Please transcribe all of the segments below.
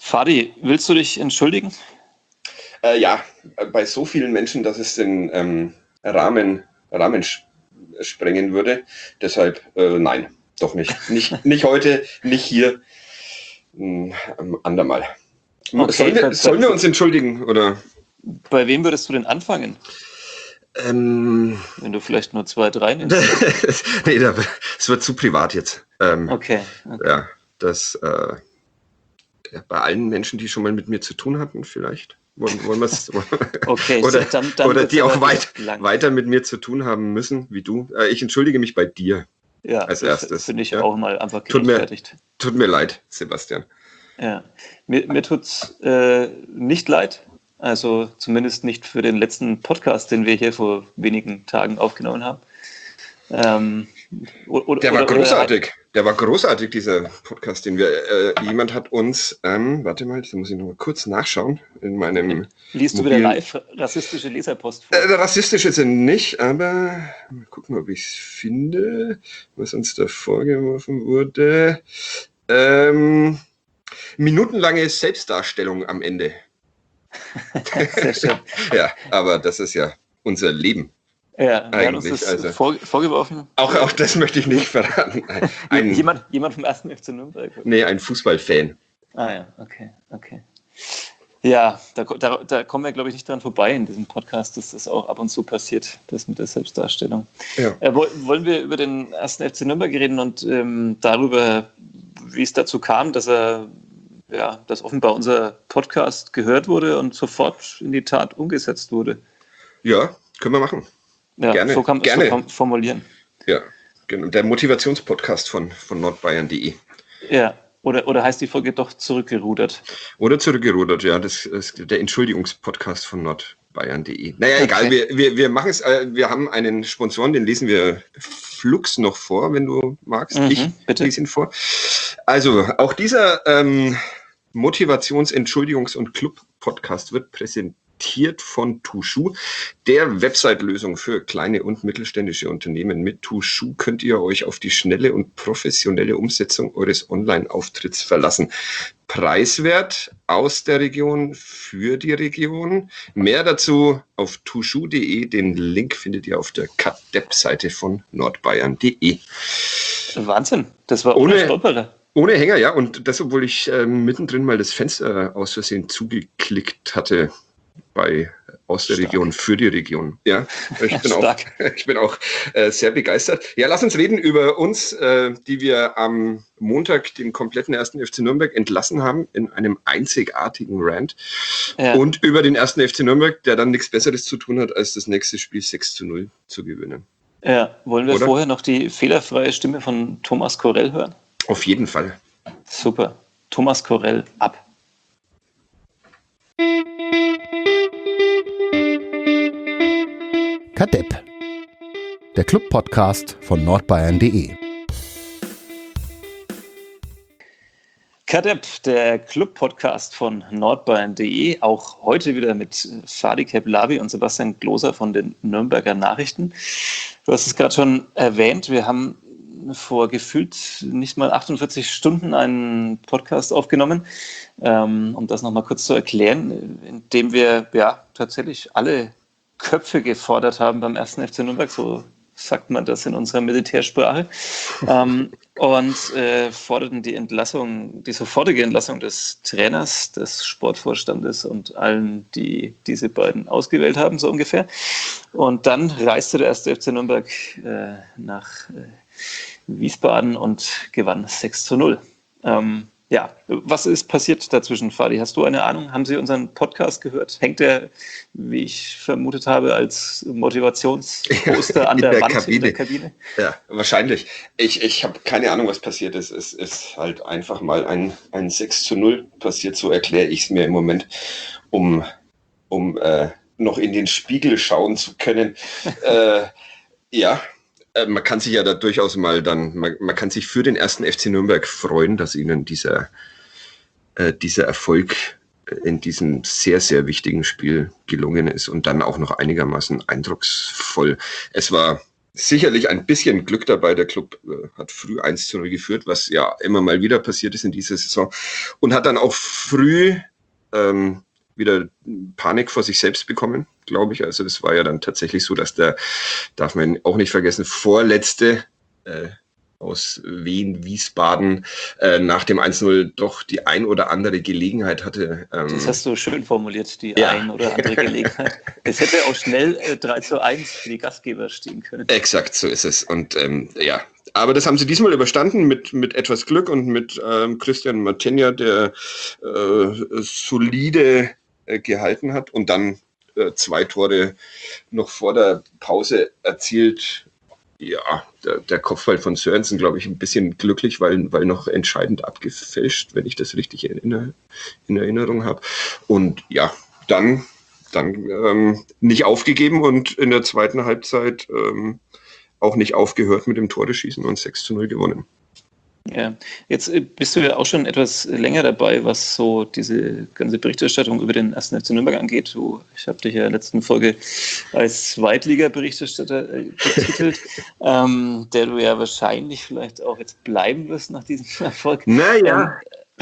Fadi, willst du dich entschuldigen? Ja, bei so vielen Menschen, dass es den Rahmen sprengen würde. Deshalb nein, doch nicht. Nicht heute, nicht hier. Andermal. Okay, Sollen wir uns entschuldigen? Oder? Bei wem würdest du denn anfangen? Wenn du vielleicht nur 2, 3 nimmst. Nee, es wird zu privat jetzt. Okay. Ja, das bei allen Menschen, die schon mal mit mir zu tun hatten, vielleicht. Wollen wir es? Okay, oder die auch weiter mit mir zu tun haben müssen, wie du. Ich entschuldige mich bei dir als erstes. Finde ich auch mal einfach gerechtfertigt. Tut mir leid, Sebastian. Ja, mir tut's nicht leid. Also zumindest nicht für den letzten Podcast, den wir hier vor wenigen Tagen aufgenommen haben. Der war großartig. Der war großartig, dieser Podcast, den wir. Jemand hat uns, warte mal, da muss ich noch mal kurz nachschauen in meinem. Liest du wieder live rassistische Leserpost vor? Rassistisch ist er nicht, aber mal gucken, ob ich es finde, was uns da vorgeworfen wurde. Minutenlange Selbstdarstellung am Ende. Sehr schön. Ja, aber das ist ja unser Leben. Ja, wer hat uns das vorgeworfen? Auch das möchte ich nicht verraten. Jemand vom 1. FC Nürnberg? Nee, ein Fußballfan. Ah ja, okay. Ja, da kommen wir, glaube ich, nicht dran vorbei in diesem Podcast, dass das auch ab und zu passiert, das mit der Selbstdarstellung. Ja. Wollen wir über den 1. FC Nürnberg reden und darüber, wie es dazu kam, dass offenbar unser Podcast gehört wurde und sofort in die Tat umgesetzt wurde? Ja, können wir machen. Ja, gerne. So kann man formulieren. Ja, genau. Der Motivationspodcast von nordbayern.de. Ja, oder heißt die Folge doch zurückgerudert? Oder zurückgerudert, ja. Das ist der Entschuldigungspodcast von nordbayern.de. Naja, egal, wir machen es. Wir haben einen Sponsoren, den lesen wir flugs noch vor, wenn du magst. Ich lese ihn vor. Also, auch dieser Motivations-, Entschuldigungs- und Club-Podcast wird präsentiert von Tushu, der Website-Lösung für kleine und mittelständische Unternehmen. Mit Tushu könnt ihr euch auf die schnelle und professionelle Umsetzung eures Online-Auftritts verlassen. Preiswert, aus der Region, für die Region. Mehr dazu auf tushu.de. Den Link findet ihr auf der Kadepp-Seite von nordbayern.de. Wahnsinn, das war ohne Stolperer. Ohne Hänger, ja. Und das, obwohl ich mittendrin mal das Fenster aus Versehen zugeklickt hatte. Aus der Region, für die Region. Ja, ich bin auch sehr begeistert. Ja, lass uns reden über uns, die wir am Montag den kompletten 1. FC Nürnberg entlassen haben in einem einzigartigen Rant. Ja. Und über den 1. FC Nürnberg, der dann nichts Besseres zu tun hat, als das nächste Spiel 6:0 zu gewinnen. Ja, wollen wir vorher noch die fehlerfreie Stimme von Thomas Korell hören? Auf jeden Fall. Super. Thomas Korell, ab. Kadepp, der Club-Podcast von nordbayern.de. Kadepp, der Club-Podcast von nordbayern.de. Auch heute wieder mit Fadi Keblavi und Sebastian Gloser von den Nürnberger Nachrichten. Du hast es gerade schon erwähnt, wir haben vor gefühlt nicht mal 48 Stunden einen Podcast aufgenommen, um das nochmal kurz zu erklären, indem wir tatsächlich alle Köpfe gefordert haben beim 1. FC Nürnberg, so sagt man das in unserer Militärsprache, und forderten die sofortige Entlassung des Trainers, des Sportvorstandes und allen, die diese beiden ausgewählt haben, so ungefähr. Und dann reiste der 1. FC Nürnberg nach Wiesbaden und gewann 6:0. Ja, was ist passiert dazwischen, Fadi? Hast du eine Ahnung? Haben Sie unseren Podcast gehört? Hängt der, wie ich vermutet habe, als Motivationsposter an der Wand in der Kabine? Ja, wahrscheinlich. Ich habe keine Ahnung, was passiert ist. Es ist halt einfach mal ein 6:0 passiert, so erkläre ich es mir im Moment, um noch in den Spiegel schauen zu können. Ja. Man kann sich ja da durchaus mal man kann sich für den 1. FC Nürnberg freuen, dass ihnen dieser Erfolg in diesem sehr, sehr wichtigen Spiel gelungen ist und dann auch noch einigermaßen eindrucksvoll. Es war sicherlich ein bisschen Glück dabei. Der Club hat früh 1:0 geführt, was ja immer mal wieder passiert ist in dieser Saison. Und hat dann auch früh wieder Panik vor sich selbst bekommen, glaube ich. Also das war ja dann tatsächlich so, dass der, darf man auch nicht vergessen, vorletzte aus Wien-Wiesbaden nach dem 1:0 doch die ein oder andere Gelegenheit hatte. Das hast du schön formuliert, die ein oder andere Gelegenheit. Es hätte auch schnell 3:1 für die Gastgeber stehen können. Exakt, so ist es. Und aber das haben sie diesmal überstanden mit etwas Glück und mit Christian Martinia, der solide gehalten hat und dann 2 Tore noch vor der Pause erzielt. Ja, der Kopfball von Sørensen, glaube ich, ein bisschen glücklich, weil noch entscheidend abgefälscht, wenn ich das richtig in Erinnerung habe. Und ja, dann nicht aufgegeben und in der zweiten Halbzeit auch nicht aufgehört mit dem Toreschießen und 6:0 gewonnen. Ja, jetzt bist du ja auch schon etwas länger dabei, was so diese ganze Berichterstattung über den 1. FC Nürnberg angeht. Ich habe dich ja in der letzten Folge als Zweitliga-Berichterstatter betitelt, der du ja wahrscheinlich vielleicht auch jetzt bleiben wirst nach diesem Erfolg. Naja.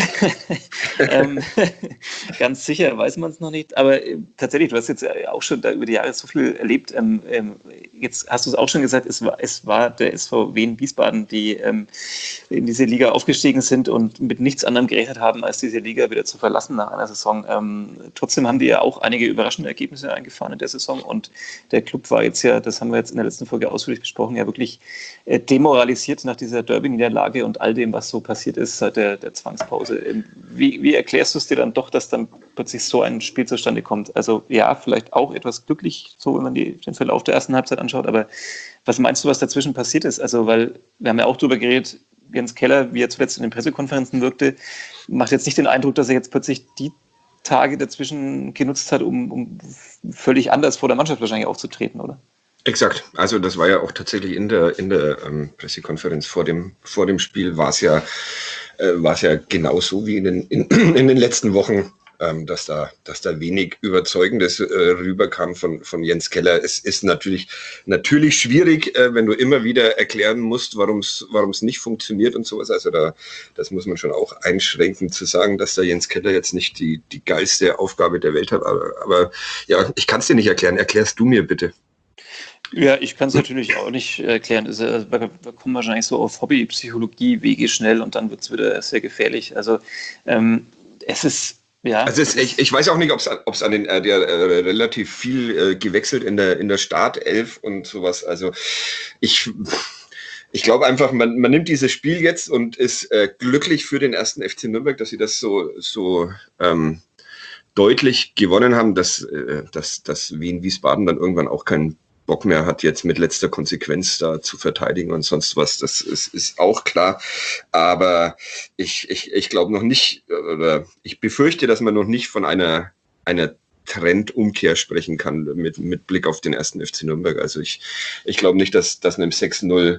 Ganz sicher weiß man es noch nicht, aber tatsächlich, du hast jetzt auch schon da über die Jahre so viel erlebt. Jetzt hast du es auch schon gesagt, es war der SV Wien-Wiesbaden, die in diese Liga aufgestiegen sind und mit nichts anderem gerechnet haben, als diese Liga wieder zu verlassen nach einer Saison. Trotzdem haben die ja auch einige überraschende Ergebnisse eingefahren in der Saison und der Club war jetzt ja, das haben wir jetzt in der letzten Folge ausführlich besprochen, ja wirklich demoralisiert nach dieser Derby-Niederlage und all dem, was so passiert ist seit der Zwangspause. Wie erklärst du es dir dann doch, dass dann plötzlich so ein Spiel zustande kommt? Also ja, vielleicht auch etwas glücklich, so wenn man den Verlauf der ersten Halbzeit anschaut, aber was meinst du, was dazwischen passiert ist? Also, weil wir haben ja auch darüber geredet, Jens Keller, wie er zuletzt in den Pressekonferenzen wirkte, macht jetzt nicht den Eindruck, dass er jetzt plötzlich die Tage dazwischen genutzt hat, um völlig anders vor der Mannschaft wahrscheinlich aufzutreten, oder? Exakt. Also das war ja auch tatsächlich in der Pressekonferenz vor dem Spiel war es ja genauso wie in den letzten Wochen, dass da wenig Überzeugendes rüberkam von Jens Keller. Es ist natürlich schwierig, wenn du immer wieder erklären musst, warum es nicht funktioniert und sowas. Also das muss man schon auch einschränken zu sagen, dass da Jens Keller jetzt nicht die geilste Aufgabe der Welt hat. Aber ja, ich kann es dir nicht erklären. Erklärst du mir bitte. Ja, ich kann es natürlich auch nicht erklären. Wir kommen wahrscheinlich so auf Hobbypsychologie, Wege schnell und dann wird es wieder sehr gefährlich. Also es ist, ja. Also ich weiß auch nicht, ob es an den relativ viel gewechselt in der Startelf und sowas. Also ich glaube einfach, man nimmt dieses Spiel jetzt und ist glücklich für den 1. FC Nürnberg, dass sie das so deutlich gewonnen haben, dass Wien-Wiesbaden dann irgendwann auch keinen Bock mehr hat, jetzt mit letzter Konsequenz da zu verteidigen und sonst was. Das ist auch klar. Aber ich glaube noch nicht, oder ich befürchte, dass man noch nicht von einer Trendumkehr sprechen kann mit Blick auf den 1. FC Nürnberg. Also ich glaube nicht, dass einem 6:0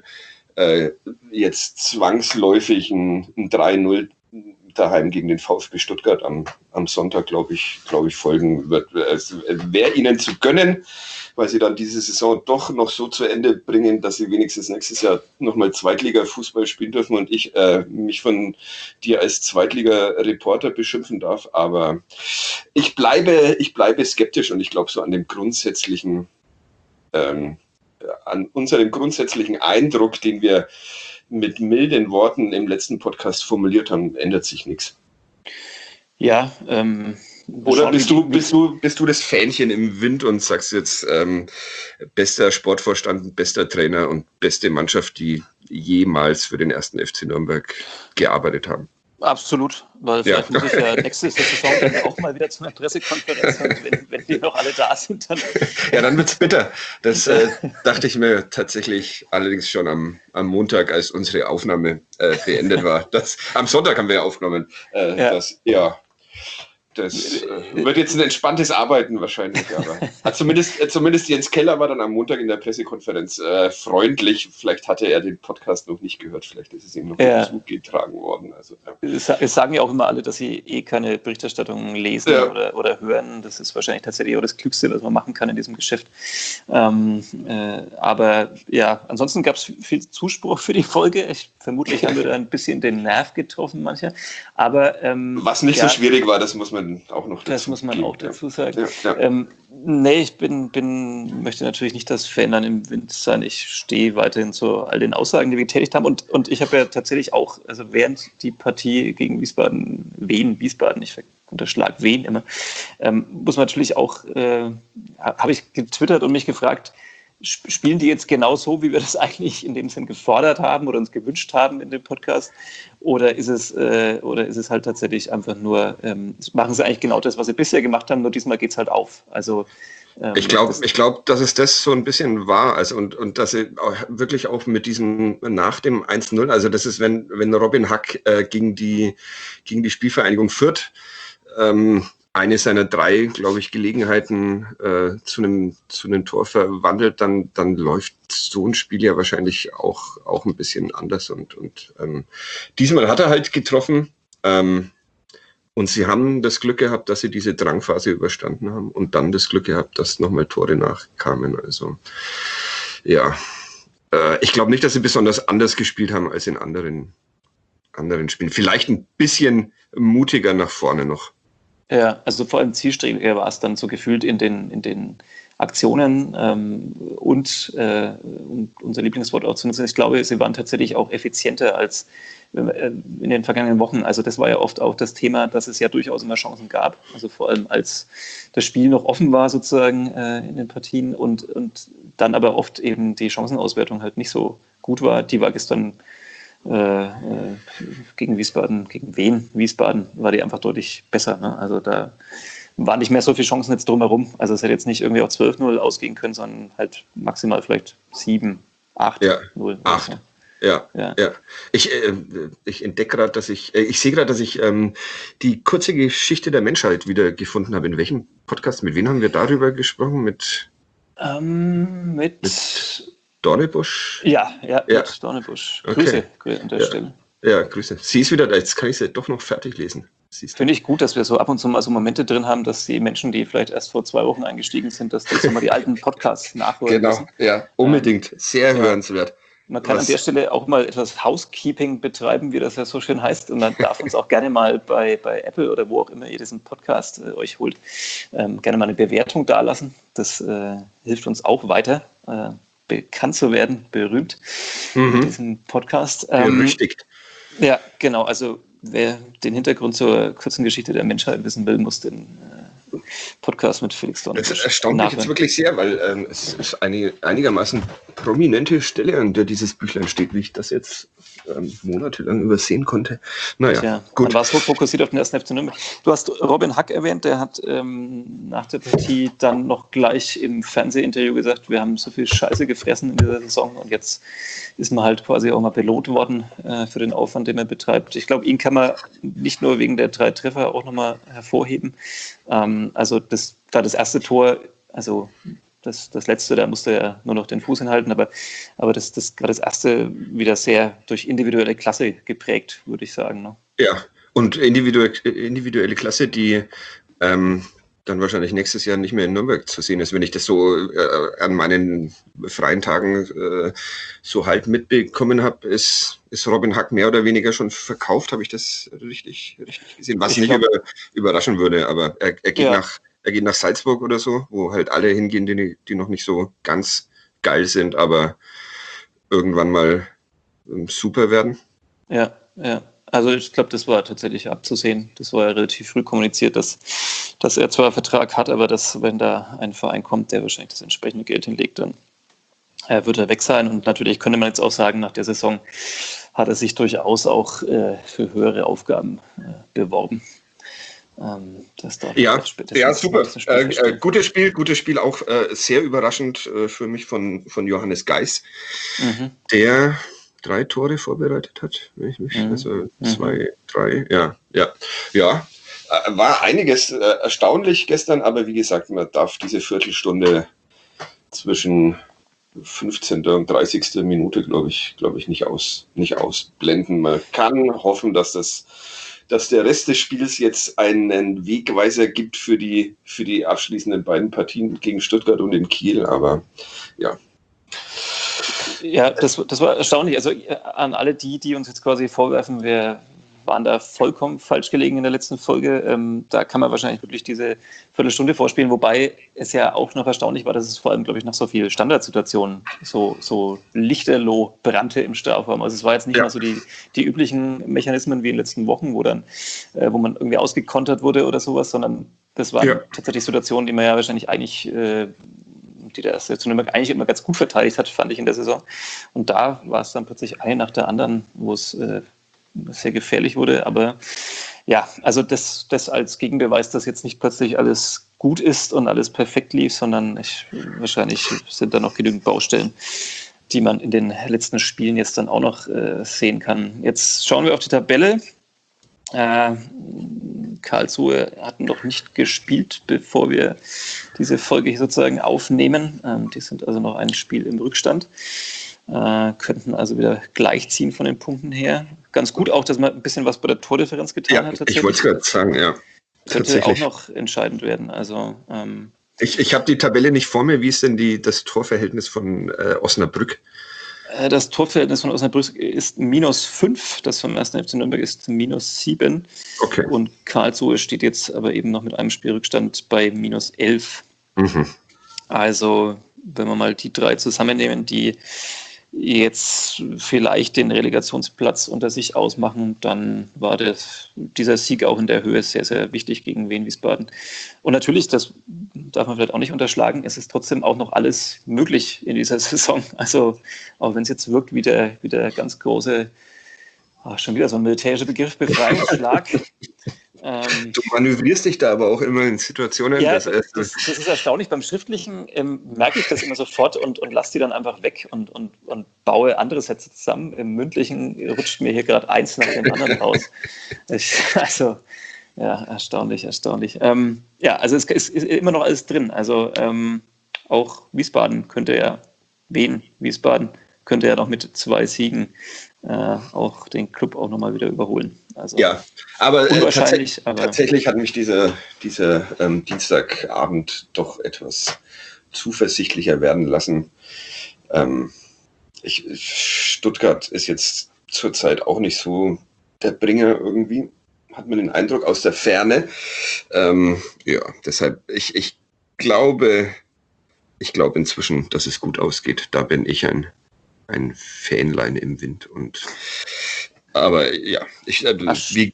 jetzt zwangsläufig ein 3:0 daheim gegen den VfB Stuttgart am Sonntag, glaube ich, folgen wird. Es wäre ihnen zu gönnen, weil sie dann diese Saison doch noch so zu Ende bringen, dass sie wenigstens nächstes Jahr nochmal Zweitliga-Fußball spielen dürfen und ich mich von dir als Zweitliga-Reporter beschimpfen darf. Aber ich bleibe skeptisch und ich glaube so an unserem grundsätzlichen Eindruck, den wir mit milden Worten im letzten Podcast formuliert haben, ändert sich nichts. Ja, oder bist du das Fähnchen im Wind und sagst jetzt bester Sportvorstand, bester Trainer und beste Mannschaft, die jemals für den 1. FC Nürnberg gearbeitet haben? Absolut, weil vielleicht muss ich ja nächste Saison dann auch mal wieder zu einer Pressekonferenz und wenn die noch alle da sind, dann... Ja, dann wird's bitter. Das dachte ich mir tatsächlich allerdings schon am Montag, als unsere Aufnahme beendet war. Am Sonntag haben wir ja aufgenommen. Das wird jetzt ein entspanntes Arbeiten wahrscheinlich, aber zumindest Jens Keller war dann am Montag in der Pressekonferenz freundlich. Vielleicht hatte er den Podcast noch nicht gehört, vielleicht ist es ihm noch zugetragen worden. Also, Es sagen ja auch immer alle, dass sie keine Berichterstattung lesen oder hören. Das ist wahrscheinlich tatsächlich auch das Klügste, was man machen kann in diesem Geschäft. Aber ja, ansonsten gab es viel Zuspruch für die Folge. Vermutlich haben wir da ein bisschen den Nerv getroffen, mancher. Aber was nicht so schwierig war, das muss man auch noch dazu sagen. Ja. Nee, ich möchte natürlich nicht das Verändern im Wind sein. Ich stehe weiterhin zu all den Aussagen, die wir getätigt haben. Und ich habe ja tatsächlich auch, also während die Partie gegen Wiesbaden, ich unterschlag Wien immer, muss man natürlich auch, habe ich getwittert und mich gefragt, spielen die jetzt genau so, wie wir das eigentlich in dem Sinn gefordert haben oder uns gewünscht haben in dem Podcast? Oder ist es halt tatsächlich einfach nur, machen sie eigentlich genau das, was sie bisher gemacht haben, nur diesmal geht es halt auf. Also ich glaube, dass es das so ein bisschen war, also und dass sie auch wirklich auch mit diesem nach dem 1-0, also das ist, wenn Robin Hack gegen die Spielvereinigung Fürth eine seiner 3, glaube ich, Gelegenheiten zu einem Tor verwandelt, dann läuft so ein Spiel ja wahrscheinlich auch ein bisschen anders. Und diesmal hat er halt getroffen. Und sie haben das Glück gehabt, dass sie diese Drangphase überstanden haben und dann das Glück gehabt, dass nochmal Tore nachkamen. Also ja, ich glaube nicht, dass sie besonders anders gespielt haben als in anderen Spielen. Vielleicht ein bisschen mutiger nach vorne noch. Ja, also vor allem zielstrebiger war es dann so gefühlt in den Aktionen und unser Lieblingswort auch zu nutzen. Ich glaube, sie waren tatsächlich auch effizienter als in den vergangenen Wochen. Also das war ja oft auch das Thema, dass es ja durchaus immer Chancen gab. Also vor allem als das Spiel noch offen war sozusagen in den Partien und dann aber oft eben die Chancenauswertung halt nicht so gut war. Die war gestern gegen Wiesbaden, gegen Wien, Wiesbaden, war die einfach deutlich besser. Ne? Also da waren nicht mehr so viele Chancen jetzt drumherum. Also es hätte jetzt nicht irgendwie auf 12-0 ausgehen können, sondern halt maximal vielleicht 7, 8-0. 8. So. Ja. Ich entdecke gerade, dass ich sehe gerade, dass ich die kurze Geschichte der Menschheit wieder gefunden habe. In welchem Podcast? Mit wem haben wir darüber gesprochen? Mit Dornebusch? Ja, mit Dornebusch. Grüße an der Stelle. Ja, Grüße. Sie ist wieder da, jetzt kann ich sie doch noch fertig lesen. Finde ich gut, dass wir so ab und zu mal so Momente drin haben, dass die Menschen, die vielleicht erst vor 2 Wochen eingestiegen sind, dass die so mal die alten Podcasts nachholen müssen. Ja, unbedingt. Sehr hörenswert. Man kann an der Stelle auch mal etwas Housekeeping betreiben, wie das ja so schön heißt. Und man darf uns auch gerne mal bei Apple oder wo auch immer ihr diesen Podcast euch holt, gerne mal eine Bewertung dalassen. Das hilft uns auch weiter, bekannt zu werden, berühmt mit diesem Podcast. Berüchtigt. Ja, genau. Also wer den Hintergrund zur kurzen Geschichte der Menschheit wissen will, muss den Podcast mit Felix Dornebusch. Das erstaunt mich jetzt wirklich sehr, weil es ist eine einigermaßen prominente Stelle, an der dieses Büchlein steht, wie ich das jetzt monatelang übersehen konnte. Naja, gut. Man war so fokussiert auf den 1. FC Nürnberg. Du hast Robin Hack erwähnt, der hat nach der Partie dann noch gleich im Fernsehinterview gesagt, wir haben so viel Scheiße gefressen in dieser Saison und jetzt ist man halt quasi auch mal belohnt worden für den Aufwand, den er betreibt. Ich glaube, ihn kann man nicht nur wegen der 3 Treffer auch nochmal hervorheben. Also das erste Tor, also das letzte, da musste er nur noch den Fuß hinhalten, aber das gerade das erste wieder sehr durch individuelle Klasse geprägt, würde ich sagen. Ne? Ja, und individuelle Klasse, die dann wahrscheinlich nächstes Jahr nicht mehr in Nürnberg zu sehen ist, wenn ich das so an meinen freien Tagen so halt mitbekommen habe, ist Robin Hack mehr oder weniger schon verkauft, habe ich das richtig gesehen, was nicht überraschen würde, aber er geht nach Salzburg oder so, wo halt alle hingehen, die noch nicht so ganz geil sind, aber irgendwann mal super werden. Ja. Also ich glaube, das war tatsächlich abzusehen. Das war ja relativ früh kommuniziert, dass er zwar einen Vertrag hat, aber dass, wenn da ein Verein kommt, der wahrscheinlich das entsprechende Geld hinlegt, dann wird er weg sein. Und natürlich könnte man jetzt auch sagen, nach der Saison hat er sich durchaus auch für höhere Aufgaben beworben. Ja, super. Gutes Spiel, auch sehr überraschend für mich von Johannes Geis, der 3 Tore vorbereitet hat, wenn ich mich, also 2, 3, ja. War einiges erstaunlich gestern, aber wie gesagt, man darf diese Viertelstunde zwischen 15. und 30. Minute, glaube ich, nicht ausblenden. Man kann hoffen, dass der Rest des Spiels jetzt einen Wegweiser gibt für die abschließenden beiden Partien gegen Stuttgart und in Kiel, aber ja. Ja, das war erstaunlich. Also an alle die uns jetzt quasi vorwerfen, wir waren da vollkommen falsch gelegen in der letzten Folge. Da kann man wahrscheinlich wirklich diese Viertelstunde vorspielen, wobei es ja auch noch erstaunlich war, dass es vor allem, glaube ich, nach so vielen Standardsituationen so lichterloh brannte im Strafraum. Also es war jetzt nicht mal so die üblichen Mechanismen wie in den letzten Wochen, wo man irgendwie ausgekontert wurde oder sowas, sondern das waren tatsächlich Situationen, die man ja wahrscheinlich eigentlich die der erste Nürnberg eigentlich immer ganz gut verteidigt hat, fand ich in der Saison. Und da war es dann plötzlich eine nach der anderen, wo es sehr gefährlich wurde. Aber ja, also das als Gegenbeweis, dass jetzt nicht plötzlich alles gut ist und alles perfekt lief, sondern wahrscheinlich sind da noch genügend Baustellen, die man in den letzten Spielen jetzt dann auch noch sehen kann. Jetzt schauen wir auf die Tabelle. Karlsruhe hatten noch nicht gespielt, bevor wir diese Folge hier sozusagen aufnehmen. Die sind also noch ein Spiel im Rückstand. Könnten also wieder gleichziehen von den Punkten her. Ganz gut auch, dass man ein bisschen was bei der Tordifferenz getan hat. Ich wollte es gerade sagen, ja. Könnte auch noch entscheidend werden. Also, ich habe die Tabelle nicht vor mir. Wie ist denn das Torverhältnis von Osnabrück? Das Torverhältnis von Osnabrück ist -5, das vom 1. FC Nürnberg ist -7. Okay. Und Karlsruhe steht jetzt aber eben noch mit einem Spielrückstand bei -11. Mhm. Also, wenn wir mal die drei zusammennehmen, die jetzt vielleicht den Relegationsplatz unter sich ausmachen, dann war dieser Sieg auch in der Höhe sehr, sehr wichtig gegen Wien Wiesbaden. Und natürlich, das darf man vielleicht auch nicht unterschlagen, es ist trotzdem auch noch alles möglich in dieser Saison. Also auch wenn es jetzt wirkt wie der ganz große, schon wieder so ein militärischer Begriff, Befreiungsschlag. Du manövrierst dich da aber auch immer in Situationen. Ja, das ist erstaunlich. Beim Schriftlichen merke ich das immer sofort und lasse die dann einfach weg und baue andere Sätze zusammen. Im Mündlichen rutscht mir hier gerade eins nach dem anderen raus. Erstaunlich. Also es ist immer noch alles drin. Also auch Wiesbaden könnte ja noch mit 2 Siegen auch den Club auch nochmal wieder überholen. Also ja, aber unwahrscheinlich. Tatsächlich hat mich dieser Dienstagabend doch etwas zuversichtlicher werden lassen. Stuttgart ist jetzt zurzeit auch nicht so der Bringer irgendwie, hat man den Eindruck aus der Ferne. Deshalb, ich glaube inzwischen, dass es gut ausgeht. Da bin ich ein Fähnlein im Wind. Aber ja, wie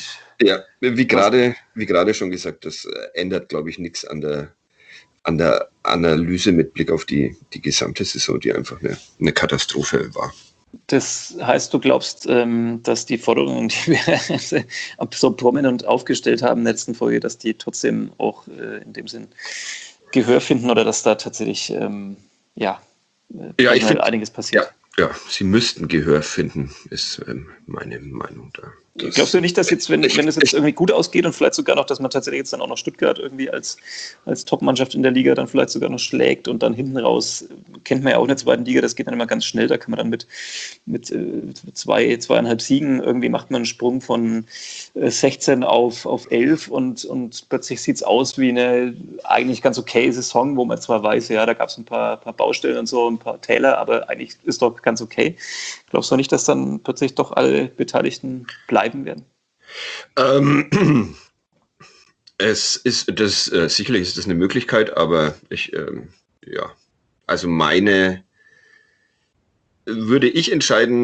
gerade schon gesagt, das ändert, glaube ich, nichts an der Analyse mit Blick auf die gesamte Saison, die einfach eine Katastrophe war. Das heißt, du glaubst, dass die Forderungen, die wir so prominent aufgestellt haben in der letzten Folge, dass die trotzdem auch in dem Sinn Gehör finden oder dass da tatsächlich ich finde einiges passiert? Ja, sie müssten Gehör finden, ist meine Meinung da. Glaubst du nicht, dass jetzt, wenn es jetzt irgendwie gut ausgeht und vielleicht sogar noch, dass man tatsächlich jetzt dann auch noch Stuttgart irgendwie als Top-Mannschaft in der Liga dann vielleicht sogar noch schlägt und dann hinten raus, kennt man ja auch in der zweiten Liga, das geht dann immer ganz schnell, da kann man dann mit 2,5 Siegen irgendwie macht man einen Sprung von 16 auf 11 und plötzlich sieht es aus wie eine eigentlich ganz okay Saison, wo man zwar weiß, ja, da gab es ein paar Baustellen und so, ein paar Täler, aber eigentlich ist doch ganz okay. Glaubst du nicht, dass dann plötzlich doch alle Beteiligten bleiben werden? Sicherlich ist das eine Möglichkeit, aber würde ich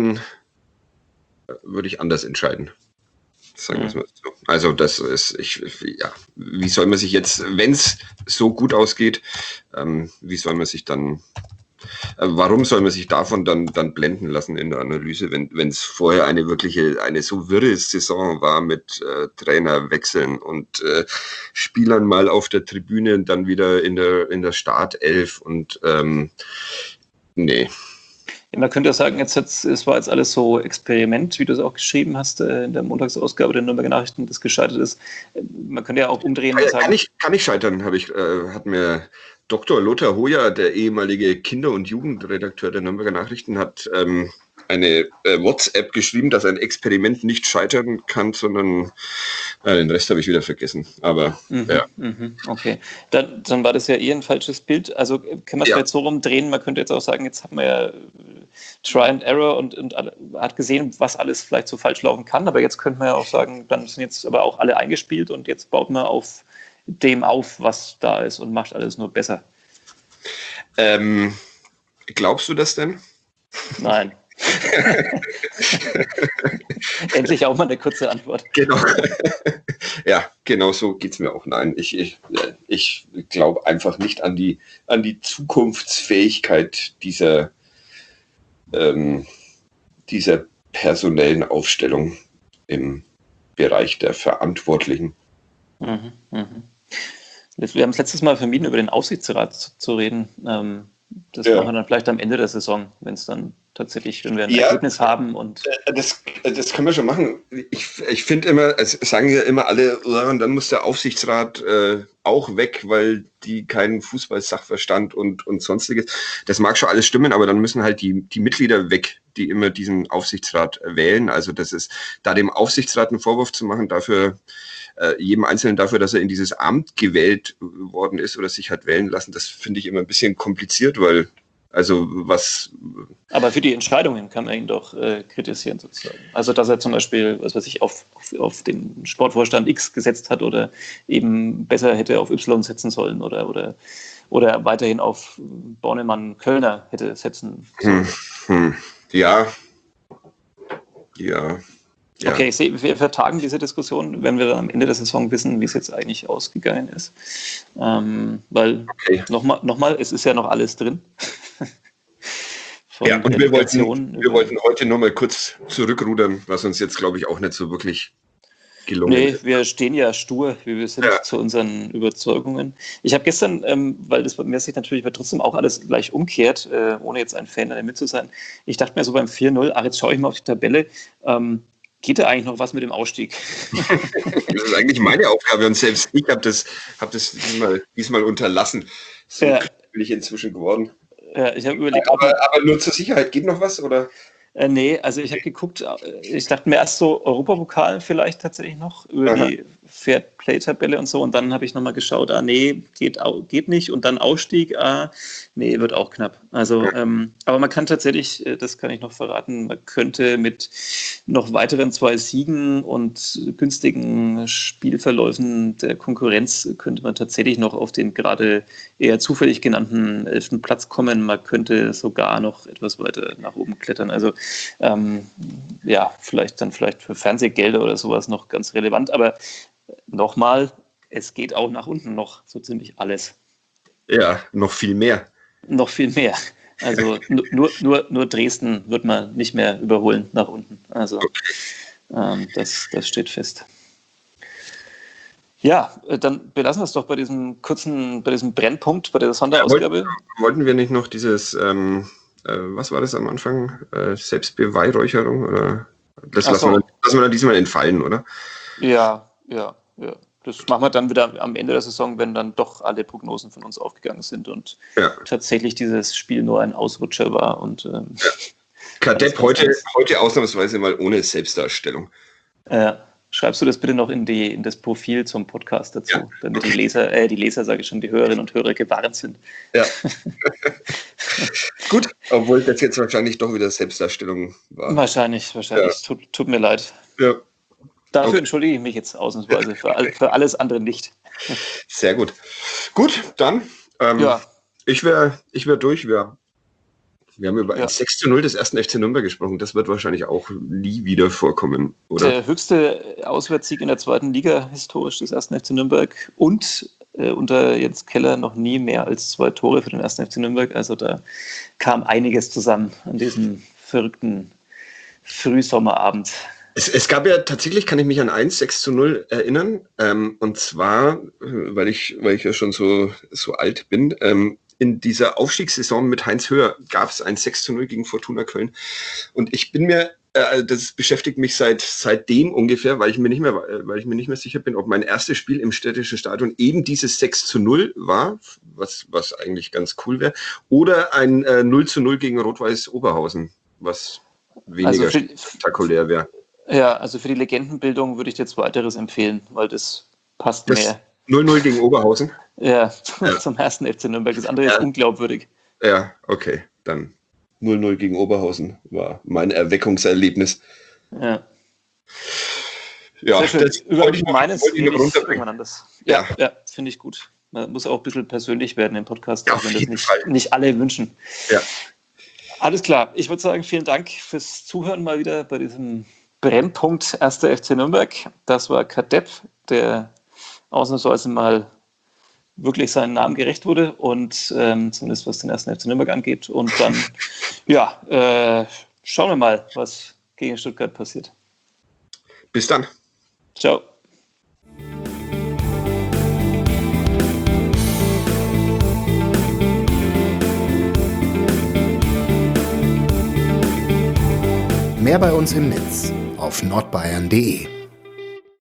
anders entscheiden. Sagen wir es mal so. Also wie soll man sich jetzt, wenn es so gut ausgeht, warum soll man sich davon dann blenden lassen in der Analyse, wenn es vorher eine so wirre Saison war mit Trainerwechseln und Spielern mal auf der Tribüne und dann wieder in der Startelf und nee. Ja, man könnte ja sagen, es war jetzt alles so Experiment, wie du es auch geschrieben hast in der Montagsausgabe der Nürnberger Nachrichten, das gescheitert ist. Man könnte ja auch umdrehen und sagen... Kann ich scheitern, hat mir Dr. Lothar Hoyer, der ehemalige Kinder- und Jugendredakteur der Nürnberger Nachrichten, hat eine WhatsApp geschrieben, dass ein Experiment nicht scheitern kann, sondern den Rest habe ich wieder vergessen. Aber ja. Okay, dann war das ja ein falsches Bild. Also kann man es vielleicht so rumdrehen, man könnte jetzt auch sagen, jetzt haben wir ja Try and Error und hat gesehen, was alles vielleicht so falsch laufen kann, aber jetzt könnte man ja auch sagen, dann sind jetzt aber auch alle eingespielt und jetzt baut man auf dem auf, was da ist und macht alles nur besser. Glaubst du das denn? Nein. Endlich auch mal eine kurze Antwort. Genau. Ja, genau so geht es mir auch. Nein, ich glaube einfach nicht an die Zukunftsfähigkeit dieser personellen Aufstellung im Bereich der Verantwortlichen. Wir haben es letztes Mal vermieden, über den Aufsichtsrat zu reden. Das machen wir dann vielleicht am Ende der Saison, wenn wir ein Ergebnis haben. Und das können wir schon machen. Ich finde immer, es sagen ja immer alle, und dann muss der Aufsichtsrat auch weg, weil die keinen Fußball-Sachverstand und sonstiges. Das mag schon alles stimmen, aber dann müssen halt die Mitglieder weg, die immer diesen Aufsichtsrat wählen. Also das ist, da dem Aufsichtsrat einen Vorwurf zu machen, jedem Einzelnen dafür, dass er in dieses Amt gewählt worden ist oder sich hat wählen lassen, das finde ich immer ein bisschen kompliziert, weil Aber für die Entscheidungen kann man ihn doch kritisieren sozusagen. Also dass er zum Beispiel, auf den Sportvorstand X gesetzt hat oder eben besser hätte auf Y setzen sollen oder weiterhin auf Bornemann-Kölner hätte setzen sollen. Ja. Okay, ich sehe, wir vertagen diese Diskussion, wenn wir dann am Ende der Saison wissen, wie es jetzt eigentlich ausgegangen ist. Weil, nochmal, es ist ja noch alles drin. Und wir wollten heute nur mal kurz zurückrudern, was uns jetzt, glaube ich, auch nicht so wirklich gelungen ist. Wir stehen ja stur, wie wir sind, zu unseren Überzeugungen. Ich habe gestern, weil das bei mir sich natürlich trotzdem auch alles gleich umkehrt, ohne jetzt ein Fan der mit zu sein, ich dachte mir so beim 4-0, jetzt schaue ich mal auf die Tabelle, geht da eigentlich noch was mit dem Ausstieg? Das ist eigentlich meine Aufgabe und selbst ich habe das diesmal unterlassen. So bin ich inzwischen geworden. Ja, ich habe überlegt, aber nur zur Sicherheit, geht noch was? Oder? Nee, also ich habe geguckt, ich dachte mir erst so Europapokal vielleicht tatsächlich noch über die Fairplay-Tabelle und so und dann habe ich nochmal geschaut, nee, geht nicht und dann Ausstieg, nee, wird auch knapp. Also, aber man kann tatsächlich, das kann ich noch verraten, man könnte mit noch weiteren 2 Siegen und günstigen Spielverläufen der Konkurrenz könnte man tatsächlich noch auf den gerade eher zufällig genannten 11. Platz kommen. Man könnte sogar noch etwas weiter nach oben klettern. Also vielleicht für Fernsehgelder oder sowas noch ganz relevant. Aber nochmal, es geht auch nach unten noch so ziemlich alles. Ja, noch viel mehr. Noch viel mehr. Also nur Dresden wird man nicht mehr überholen nach unten. Also das steht fest. Ja, dann belassen wir es doch bei diesem Brennpunkt, bei der Sonderausgabe. Wollten wir nicht noch dieses, was war das am Anfang? Selbstbeweihräucherung? Oder das lassen wir dann diesmal entfallen, oder? Ja. Das machen wir dann wieder am Ende der Saison, wenn dann doch alle Prognosen von uns aufgegangen sind und tatsächlich dieses Spiel nur ein Ausrutscher war. Und Kadepp heute ausnahmsweise mal ohne Selbstdarstellung. Schreibst du das bitte noch in das Profil zum Podcast dazu, damit die Leser, sage ich schon, die Hörerinnen und Hörer gewarnt sind. Ja. Gut, obwohl das jetzt wahrscheinlich doch wieder Selbstdarstellung war. Wahrscheinlich. Ja. Tut mir leid. Ja. Dafür entschuldige ich mich jetzt ausnahmsweise, für alles andere nicht. Sehr gut. Gut, dann ich wär durch. Wir haben über ein 6:0 des 1. FC Nürnberg gesprochen. Das wird wahrscheinlich auch nie wieder vorkommen, oder? Der höchste Auswärtssieg in der 2. Liga historisch des 1. FC Nürnberg und unter Jens Keller noch nie mehr als 2 Tore für den 1. FC Nürnberg. Also da kam einiges zusammen an diesem verrückten Frühsommerabend. Es gab ja tatsächlich, kann ich mich an 6:0 erinnern. Und zwar, weil ich ja schon so alt bin, in dieser Aufstiegssaison mit Heinz Höher gab es ein 6:0 gegen Fortuna Köln. Und ich bin mir, das beschäftigt mich seitdem ungefähr, weil ich mir nicht mehr sicher bin, ob mein erstes Spiel im städtischen Stadion eben dieses 6:0 war, was eigentlich ganz cool wäre, oder ein 0:0 gegen Rot-Weiß Oberhausen, was weniger spektakulär wäre. Ja, also für die Legendenbildung würde ich dir Zweiteres empfehlen, weil das passt mehr. 0:0 gegen Oberhausen? Ja, zum ersten FC Nürnberg. Das andere ist unglaubwürdig. Ja, okay, dann 0:0 gegen Oberhausen war mein Erweckungserlebnis. Ja. Ja, das über meines rede ich irgendwann anders. Ja, finde ich gut. Man muss auch ein bisschen persönlich werden im Podcast, auch wenn das nicht alle wünschen. Ja. Alles klar. Ich würde sagen, vielen Dank fürs Zuhören mal wieder bei diesem Brennpunkt 1. FC Nürnberg. Das war Kadepp, der ausnahmsweise mal wirklich seinen Namen gerecht wurde und zumindest was den 1. FC Nürnberg angeht. Und dann, schauen wir mal, was gegen Stuttgart passiert. Bis dann. Ciao. Mehr bei uns im Netz auf nordbayern.de